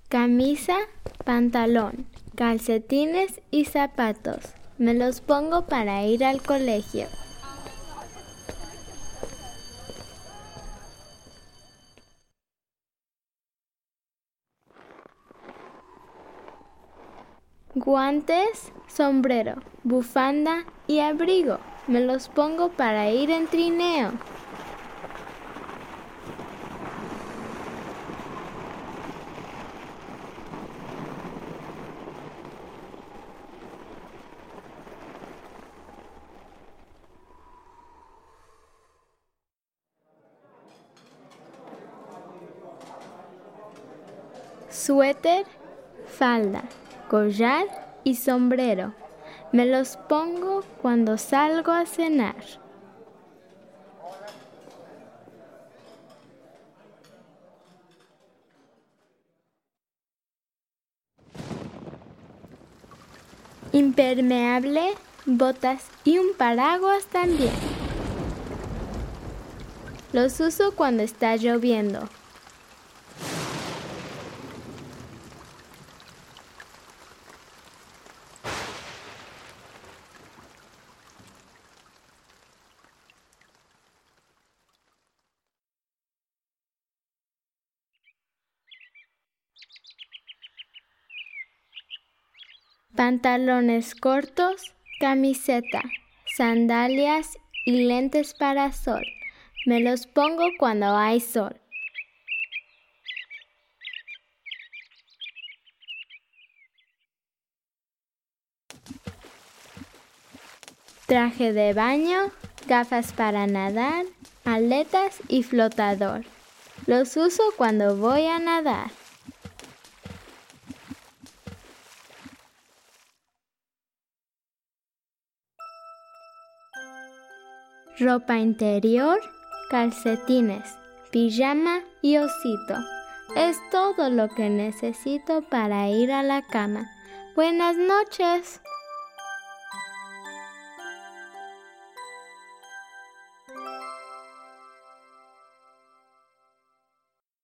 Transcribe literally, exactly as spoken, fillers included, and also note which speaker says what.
Speaker 1: camisa, pantalón, calcetines y zapatos. Me los pongo para ir al colegio. Guantes, sombrero, bufanda y abrigo. Me los pongo para ir en trineo. Suéter, falda, collar y sombrero. Me los pongo cuando salgo a cenar. Impermeable, botas y un paraguas también. Los uso cuando está lloviendo. Pantalones cortos, camiseta, sandalias y lentes para sol. Me los pongo cuando hay sol. Traje de baño, gafas para nadar, aletas y flotador. Los uso cuando voy a nadar. Ropa interior, calcetines, pijama y osito. Es todo lo que necesito para ir a la cama. Buenas noches.